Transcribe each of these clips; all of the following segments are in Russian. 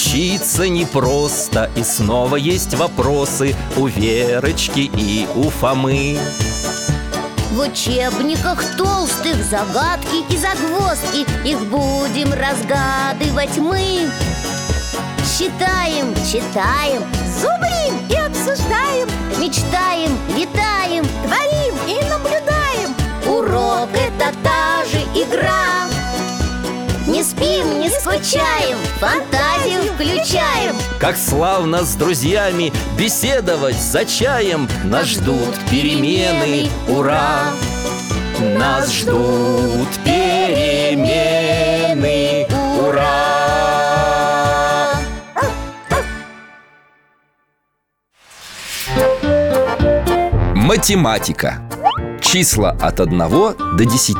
Учиться непросто, и снова есть вопросы у Верочки и у Фомы. В учебниках толстых загадки и загвоздки, их будем разгадывать мы. Считаем, читаем, зубрим и обсуждаем, мечтаем, летаем, творим и наблюдаем. Урок — это та же игра. Не спим, не скучаем, фантазию включаем. Как славно с друзьями беседовать за чаем. Нас ждут перемены, ура! Нас ждут перемены, ура! Математика. Числа от 1 до 10.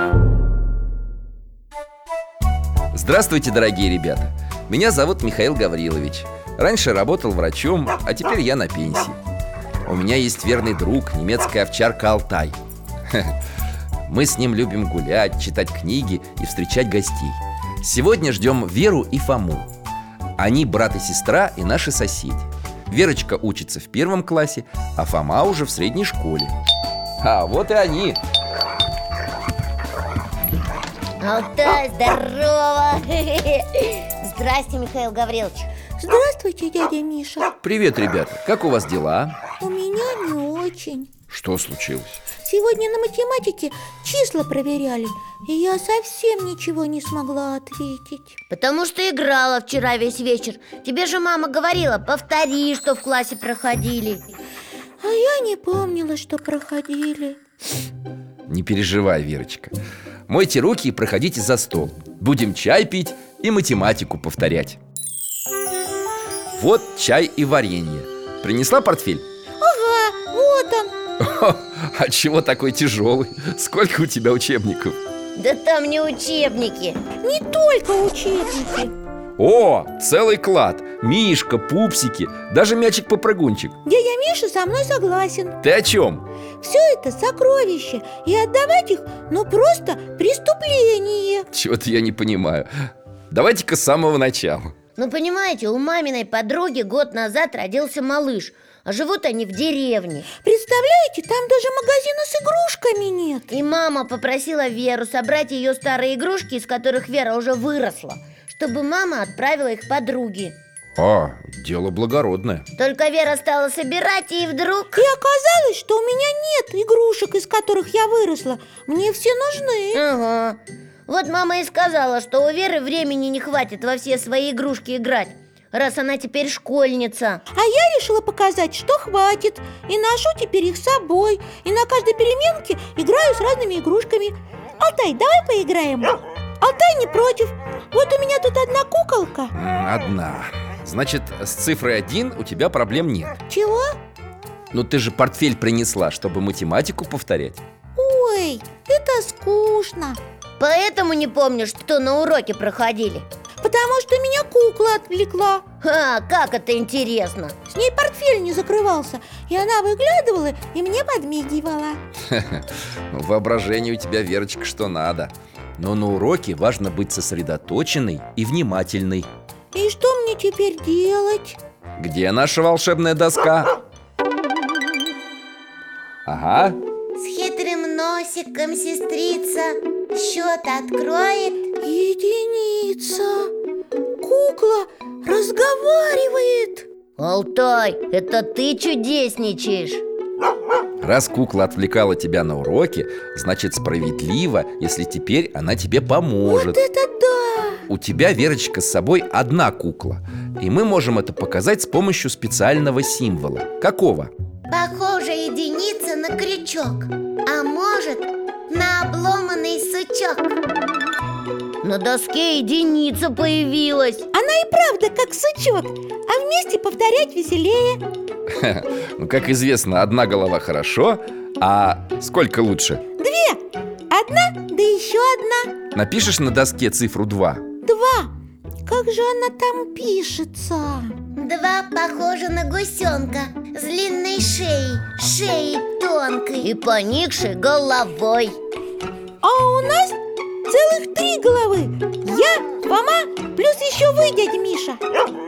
Здравствуйте, дорогие ребята! Меня зовут Михаил Гаврилович. Раньше работал врачом, а теперь я на пенсии. У меня есть верный друг, немецкая овчарка Алтай. Мы с ним любим гулять, читать книги и встречать гостей. Сегодня ждем Веру и Фому. Они брат и сестра и наши соседи. Верочка учится в 1 классе, а Фома уже в средней школе. А вот и они. Алтай, здорово! Здрасте, Михаил Гаврилович. Здравствуйте, дядя Миша. Привет, ребята, как у вас дела? У меня не очень. Что случилось? Сегодня на математике числа проверяли, и я совсем ничего не смогла ответить. Потому что играла вчера весь вечер. Тебе же мама говорила, повтори, что в классе проходили. А я не помнила, что проходили. Не переживай, Верочка. Мойте руки и проходите за стол. Будем чай пить и математику повторять. Вот чай и варенье. Принесла портфель? Ага, вот он. А чего такой тяжелый? Сколько у тебя учебников? Да там не учебники. Не только учебники. О, целый клад. Мишка, пупсики, даже мячик-попрыгунчик. Дядя Миша со мной согласен. Ты о чем? Все это сокровища, и отдавать их, ну просто преступление. Чего-то я не понимаю. Давайте-ка с самого начала. Ну, понимаете, у маминой подруги год назад родился малыш, а живут они в деревне. Представляете, там даже магазина с игрушками нет. И мама попросила Веру собрать ее старые игрушки, из которых Вера уже выросла, чтобы мама отправила их подруге. А, дело благородное. Только Вера стала собирать, и вдруг... И оказалось, что у меня нет игрушек, из которых я выросла. Мне все нужны. Ага. Вот мама и сказала, что у Веры времени не хватит во все свои игрушки играть, раз она теперь школьница. А я решила показать, что хватит. И ношу теперь их с собой. И на каждой переменке играю с разными игрушками. Алтай, давай поиграем? Алтай не против. Вот у меня тут одна куколка. Одна. Значит, с цифрой 1 у тебя проблем нет. Чего? Ну ты же портфель принесла, чтобы математику повторять. Ой, это скучно. Поэтому не помнишь, что на уроке проходили? Потому что меня кукла отвлекла. А, как это интересно. С ней портфель не закрывался, и она выглядывала и мне подмигивала. Ну, воображение у тебя, Верочка, что надо. Но на уроке важно быть сосредоточенной и внимательной. И что мне теперь делать? Где наша волшебная доска? Ага. С хитрым носиком сестрица счет откроет. Единица. Кукла разговаривает. Алтай, это ты чудесничаешь. Раз кукла отвлекала тебя на уроке, значит справедливо, если теперь она тебе поможет. Вот это да! У тебя, Верочка, с собой одна кукла, и мы можем это показать с помощью специального символа. Какого? Похоже, единица на крючок, а может, на обломанный сучок. На доске единица появилась. Она и правда как сучок, а вместе повторять веселее. Ну, как известно, одна голова хорошо, а сколько лучше? 2. Одна, да еще одна. Напишешь на доске цифру 2? 2. Как же она там пишется? 2 похоже на гусенка с длинной шеей тонкой и поникшей головой. А у нас целых 3 головы. Я Фома, плюс еще вы, дядя Миша.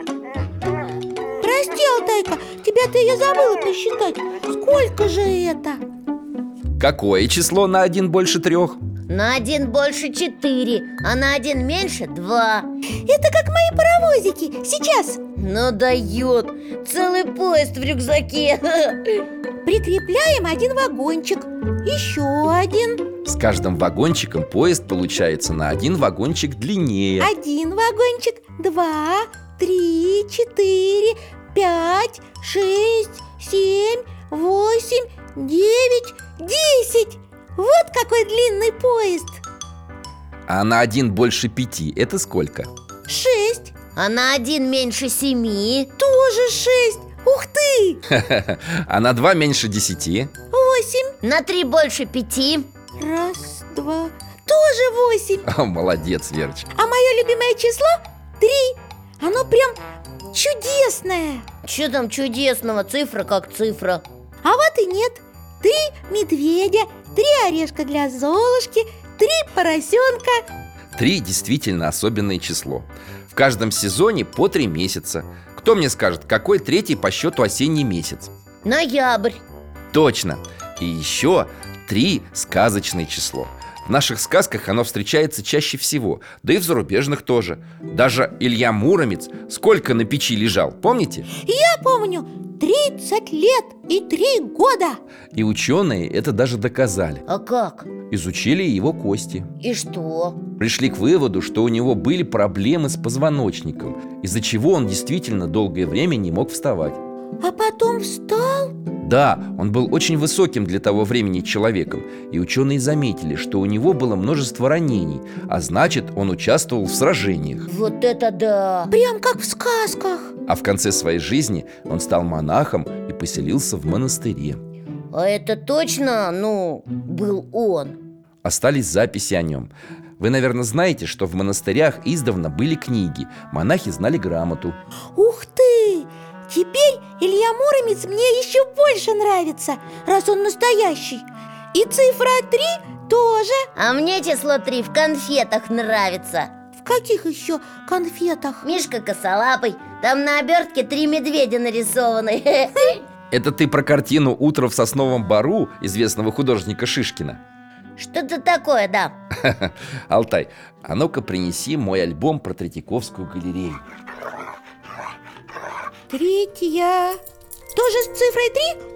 Прости, Алтайка, тебя-то я забыла посчитать. Сколько же это? Какое число на 1 больше 3? На 1 больше 4, а на 1 меньше 2. Это как мои паровозики. Сейчас Ну дает, целый поезд в рюкзаке. прикрепляем один вагончик. Еще один. С каждым вагончиком поезд получается на 1 вагончик длиннее. Один вагончик, 2, 3, 4, 5, 6, 7, 8, 9, 10. Вот какой длинный поезд. А на 1 больше 5 это сколько? 6, А на 1 меньше 7. тоже 6. Ух ты! А на 2 меньше 10? 8, На 3 больше 5. 1, 2, тоже 8. О, молодец, Верочка. А мое любимое число 3. Оно прям чудесное. Что там чудесного? Цифра как цифра. А вот и нет. 3 медведя, 3 орешка для Золушки, 3 поросенка. 3 действительно особенное число. В каждом сезоне по 3 месяца. Кто мне скажет, какой 3-й по счету осенний месяц? Ноябрь. Точно. И еще 3 сказочное число. В наших сказках оно встречается чаще всего, да и в зарубежных тоже. Даже Илья Муромец сколько на печи лежал, помните? Я помню, 30 лет и 3 года. И ученые это даже доказали. А как? Изучили его кости. И что? Пришли к выводу, что у него были проблемы с позвоночником, из-за чего он действительно долгое время не мог вставать. А потом встал. Да, он был очень высоким для того времени человеком, и ученые заметили, что у него было множество ранений, а значит, он участвовал в сражениях. Вот это да! Прям как в сказках. А в конце своей жизни он стал монахом и поселился в монастыре. А это точно, был он? Остались записи о нем. Вы, наверное, знаете, что в монастырях издавна были книги. Монахи знали грамоту. Ух ты! Теперь Илья Муромец мне еще больше нравится, раз он настоящий. И цифра 3 тоже. А мне число 3 в конфетах нравится. В каких еще конфетах? Мишка косолапый. Там на обертке 3 медведя нарисованы. Это ты про картину «Утро в сосновом бору» известного художника Шишкина? Что-то такое, да. Алтай, а ну-ка принеси мой альбом про Третьяковскую галерею. 3-я. Тоже с цифрой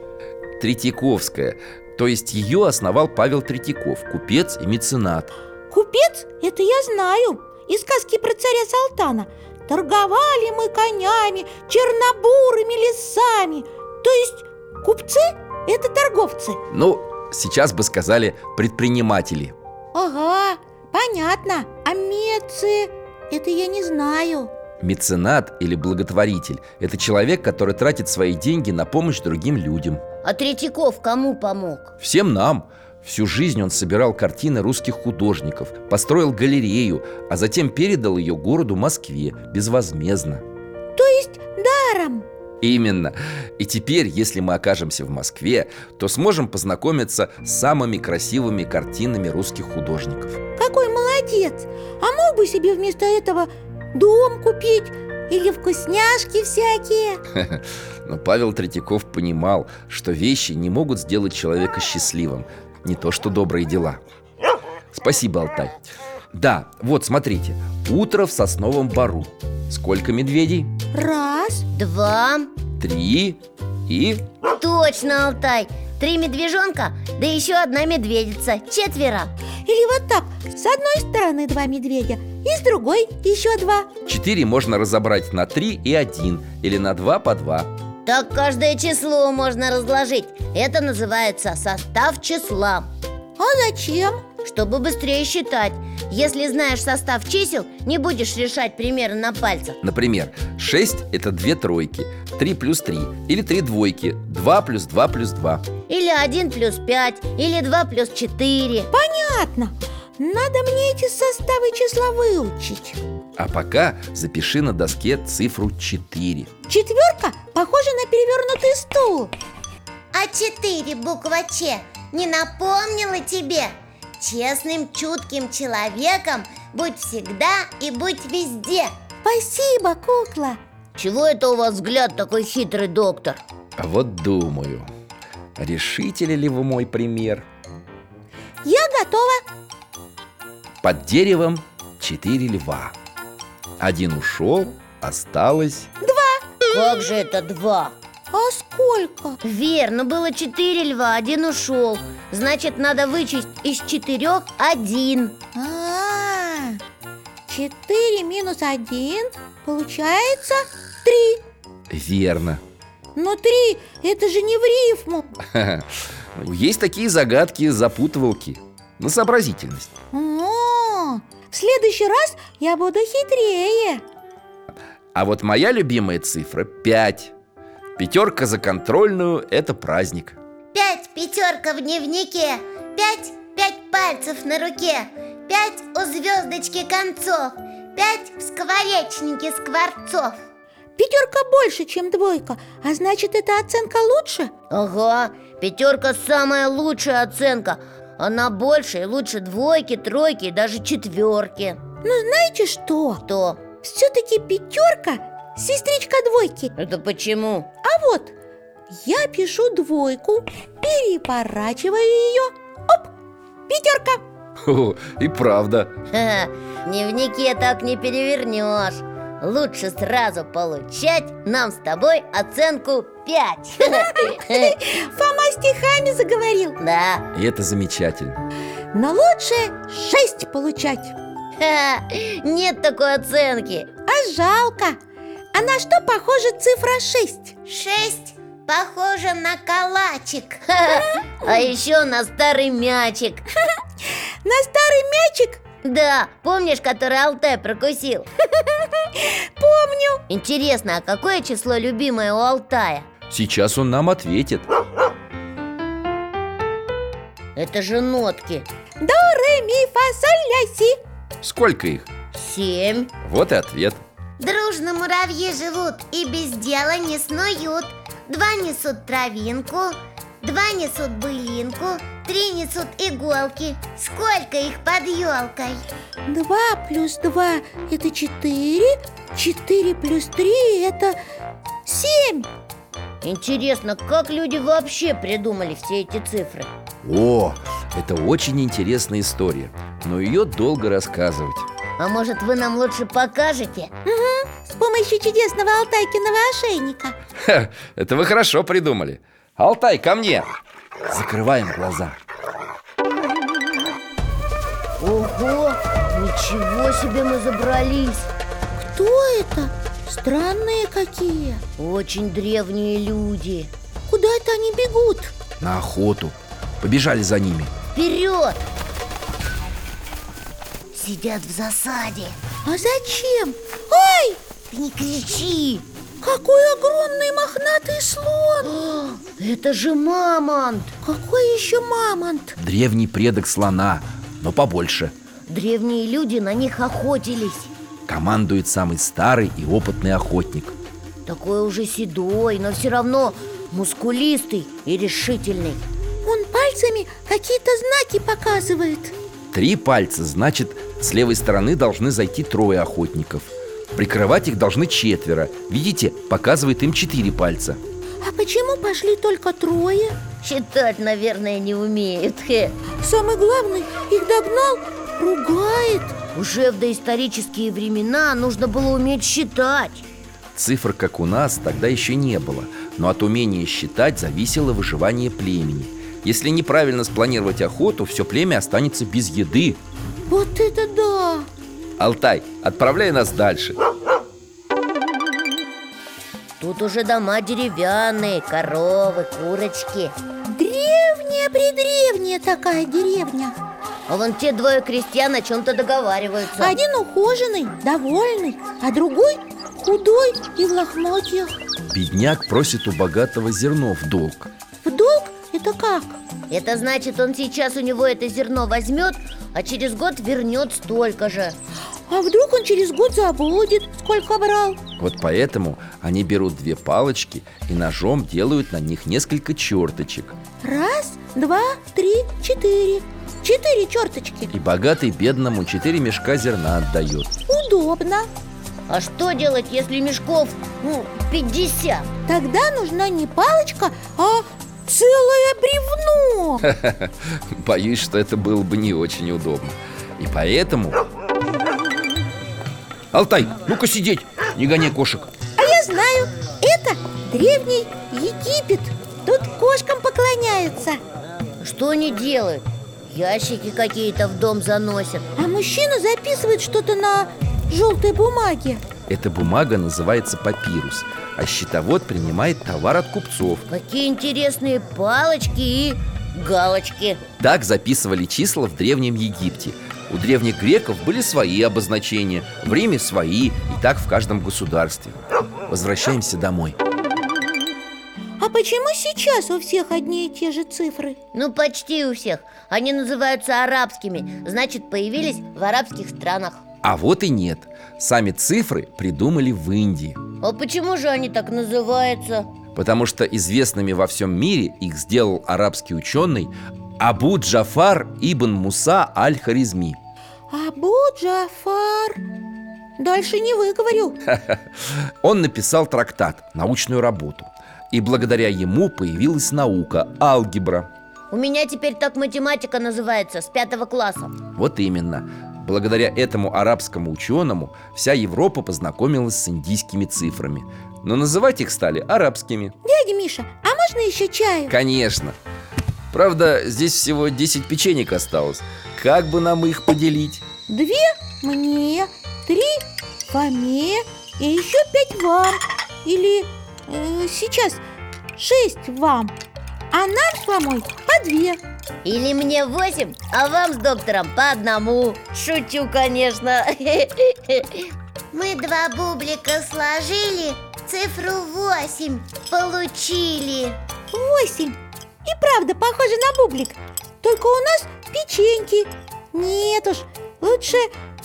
3? Третьяковская, то есть ее основал Павел Третьяков, купец и меценат. Купец? Это я знаю. Из сказки про царя Салтана. Торговали мы конями, чернобурыми лесами. То есть купцы – это торговцы. Ну, сейчас бы сказали предприниматели. Ага, понятно. А мецы – это я не знаю. Меценат или благотворитель – это человек, который тратит свои деньги на помощь другим людям. А Третьяков кому помог? Всем нам. Всю жизнь он собирал картины русских художников, построил галерею, а затем передал ее городу Москве безвозмездно. То есть даром. Именно. И теперь, если мы окажемся в Москве, то сможем познакомиться с самыми красивыми картинами русских художников. Какой молодец. А мог бы себе вместо этого дом купить или вкусняшки всякие? Но Павел Третьяков понимал, что вещи не могут сделать человека счастливым, не то что добрые дела. Спасибо, Алтай. Да, вот смотрите, утро в сосновом бору. Сколько медведей? 1, 2. 3 и... Точно, Алтай. 3 медвежонка, да еще 1 медведица. 4. Или вот так. С одной стороны 2 медведя, и с другой еще 2. 4 можно разобрать на 3 и 1, или на 2 по 2. Так каждое число можно разложить. Это называется состав числа. А зачем? Чтобы быстрее считать. Если знаешь состав чисел, не будешь решать примеры на пальцах. Например, 6 – это 2 тройки, 3 плюс 3, или 3 двойки, 2 плюс 2 плюс 2. Или 1 плюс 5, или 2 плюс 4. Понятно. Надо мне эти составы числа выучить. А пока запиши на доске цифру 4. 4 похожа на перевернутый стул. А 4 буква Ч не напомнила тебе? честным, чутким человеком. Будь всегда и будь везде. Спасибо, кукла. Чего это у вас взгляд такой хитрый, доктор? А вот думаю, решите ли вы мой пример? Я готова. Под деревом 4 льва. Один ушел, осталось... Как же это 2? А сколько? Верно, было 4 льва, один ушел. Значит, надо вычесть из 4 1. 4 минус 1 получается 3. Верно. Но 3 это же не в рифму. Есть такие загадки-запутывалки. На сообразительность. В следующий раз я буду хитрее. А вот моя любимая цифра 5. Пятерка за контрольную – это праздник. 5 пятерка в дневнике, 5 пальцев на руке, 5 у звездочки концов, 5 в скворечнике скворцов. 5 больше, чем 2, а значит, эта оценка лучше? Ага, 5 самая лучшая оценка. Она больше и лучше 2, 3 и даже 4. Ну, знаете что? Что? Все-таки 5 сестричка 2. Это почему? А вот, я пишу 2, переворачиваю ее. Оп, 5. О, и правда. Ха-ха, в дневнике так не перевернешь. Лучше сразу получать нам с тобой оценку 5. Фома стихами заговорил. Да. И это замечательно. Но лучше 6 получать. Ха-ха, нет такой оценки. А жалко. А на что похожа цифра 6? 6 похоже на калачик. А еще на старый мячик. На старый мячик? Да, помнишь, который Алтай прокусил? Помню. Интересно, а какое число любимое у Алтая? Сейчас он нам ответит. Это же нотки. До, ре, ми, фа, соль, ля, си. Сколько их? 7. Вот и ответ. Дружно муравьи живут и без дела не снуют. 2 несут травинку, 2 несут былинку, 3 несут иголки. Сколько их под елкой? 2 плюс 2 это 4. 4 плюс 3 это 7. Интересно, как люди вообще придумали все эти цифры? О, это очень интересная история, но ее долго рассказывать. А может, вы нам лучше покажете? С помощью чудесного Алтайкиного ошейника. Ха, это вы хорошо придумали. Алтай, ко мне. Закрываем глаза. Ого, ничего себе мы забрались. Кто это? Странные какие. Очень древние люди. Куда это они бегут? На охоту. Побежали за ними. Вперед! Сидят в засаде. А зачем? Ой, Ты не кричи! какой огромный мохнатый слон. Это же мамонт! Какой еще мамонт? Древний предок слона, но побольше. Древние люди на них охотились. Командует самый старый и опытный охотник. Такой уже седой, но все равно мускулистый и решительный. Он пальцами какие-то знаки показывает. 3 пальца, значит, с левой стороны должны зайти 3 охотников. Прикрывать их должны 4. Видите, показывает им 4 пальца. А почему пошли только 3? Считать, наверное, не умеют. Самый главный их догнал, ругает. Уже в доисторические времена нужно было уметь считать. Цифр, как у нас, тогда еще не было. Но от умения считать зависело выживание племени. Если неправильно спланировать охоту, все племя останется без еды. Вот это да! Алтай, отправляй нас дальше. Тут уже дома деревянные, коровы, курочки. Древняя-предревняя такая деревня. А вон те 2 крестьян о чем-то договариваются. Один ухоженный, довольный, а другой худой и в лохмотьях. Бедняк просит у богатого зерно в долг. В долг? Это как? Это значит, он сейчас у него это зерно возьмет, а через год вернет столько же. А вдруг он через год забудет, сколько брал? Вот поэтому они берут 2 палочки и ножом делают на них несколько черточек. Раз, 2, 3, 4. 4 черточки. И богатый бедному 4 мешка зерна отдает. Удобно. А что делать, если мешков, 50? Тогда нужна не палочка, а целое бревно. Боюсь, что это было бы не очень удобно. И поэтому... Алтай, ну-ка сидеть, не гоняй кошек. А я знаю, это древний Египет. Тут кошкам поклоняются. Что они делают? Ящики какие-то в дом заносят. А мужчина записывает что-то на желтой бумаге. Эта бумага называется папирус, а счетовод принимает товар от купцов. Какие интересные палочки и галочки. Так записывали числа в Древнем Египте. У древних греков были свои обозначения, в Риме свои, и так в каждом государстве. Возвращаемся домой. А почему сейчас у всех одни и те же цифры? Ну, почти у всех. Они называются арабскими, значит, появились в арабских странах. А вот и нет. Сами цифры придумали в Индии. А почему же они так называются? Потому что известными во всем мире их сделал арабский ученый Абу Джафар ибн Муса аль-Хорезми. Абу Джафар. Дальше не выговорю. Он написал трактат, научную работу. И благодаря ему появилась наука – алгебра. У меня теперь так математика называется, с 5 класса. Вот именно. Благодаря этому арабскому ученому вся Европа познакомилась с индийскими цифрами. Но называть их стали арабскими. Дядя Миша, а можно еще чаю? Конечно. Правда, здесь всего 10 печенек осталось. Как бы нам их поделить? 2 мне, 3 Фоме и еще 5 вам. Или сейчас 6 вам. А нам с Фомой по 2. Или мне 8, а вам с доктором по 1. Шучу, конечно. Мы 2 бублика сложили, цифру 8 получили. 8. И правда похоже на бублик. Только у нас печеньки. Нет уж, лучше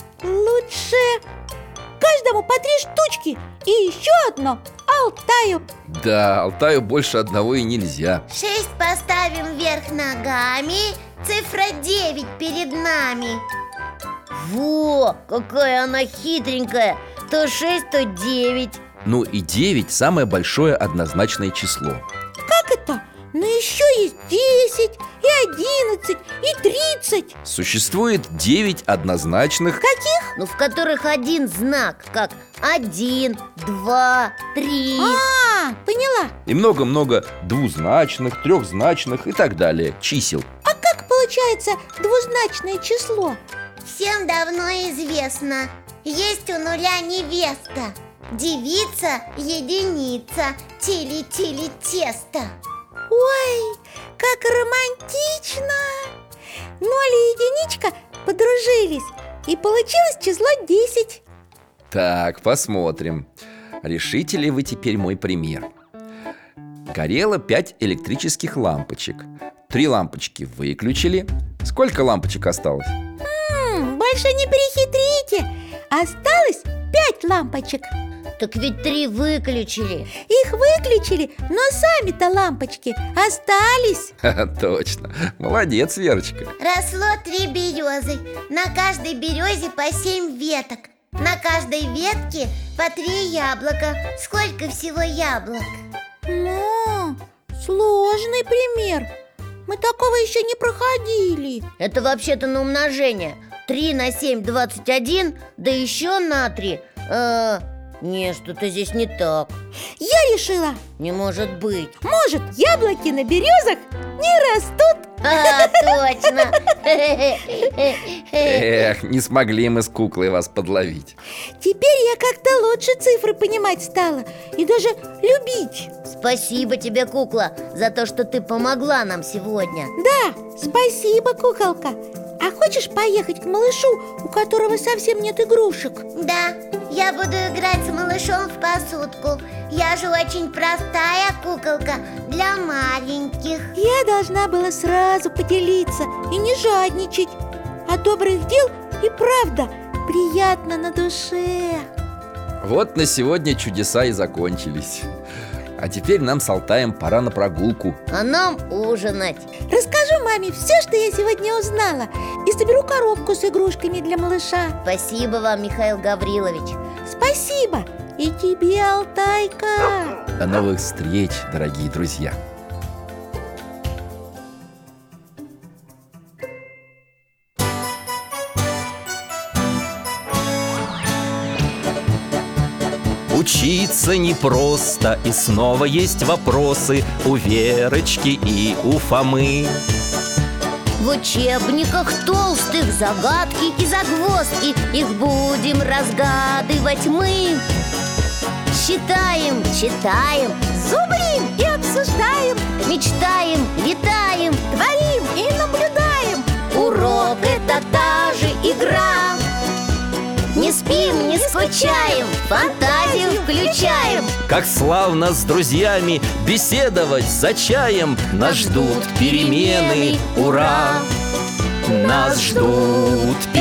каждому по 3 штучки. И еще одно Алтаю. Да, Алтаю больше одного и нельзя. 6 поставим вверх ногами, цифра 9 перед нами. Во, какая она хитренькая. То 6, то 9. Ну и 9 – самое большое однозначное число. Как это? Но еще есть 10, и 11, и 30. Существует 9 однозначных. Каких? Ну, в которых один знак, как 1, 2, 3. Поняла. И много-много двузначных, трехзначных и так далее чисел. А как получается двузначное число? Всем давно известно. Есть у нуля невеста, девица, единица, тили-тили тесто. Ой, как романтично! 0 и единичка подружились, и получилось число 10. Так, посмотрим. Решите ли вы теперь мой пример? Горело 5 электрических лампочек. 3 лампочки выключили. Сколько лампочек осталось? Больше не перехитрите. Осталось 5 лампочек. Так ведь 3 выключили. Их выключили, но сами-то лампочки остались. Точно. Молодец, Верочка. Росло 3 березы, на каждой березе по 7 веток. На каждой ветке по 3 яблока. Сколько всего яблок? Сложный пример. Мы такого еще не проходили. Это вообще-то на умножение. 3 на 7 – 21, да еще на 3. Нет, что-то здесь не так. Я решила. Не может быть. Может, яблоки на березах не растут? Точно. Эх, не смогли мы с куклой вас подловить. Теперь я как-то лучше цифры понимать стала и даже любить. Спасибо тебе, кукла, за то, что ты помогла нам сегодня. Да, спасибо, куколка. А хочешь поехать к малышу, у которого совсем нет игрушек? Да, я буду играть с малышом в посудку. Я же очень простая куколка для маленьких. Я должна была сразу поделиться и не жадничать. От добрых дел и правда приятно на душе. Вот на сегодня чудеса и закончились. А теперь нам с Алтаем пора на прогулку. А нам ужинать. Расскажу маме все, что я сегодня узнала, и соберу коробку с игрушками для малыша. Спасибо вам, Михаил Гаврилович. Спасибо! И тебе, Алтайка! До новых встреч, дорогие друзья. Учиться непросто, и снова есть вопросы у Верочки и у Фомы. В учебниках толстых загадки и загвоздки, их будем разгадывать мы. Считаем, читаем, Зубрим и обсуждаем, мечтаем, летаем. творим и наблюдаем. Урок — это та же игра. Не спим, не скучаем, фантазию включаем. Как славно с друзьями беседовать за чаем. Нас ждут перемены, ура! Нас ждут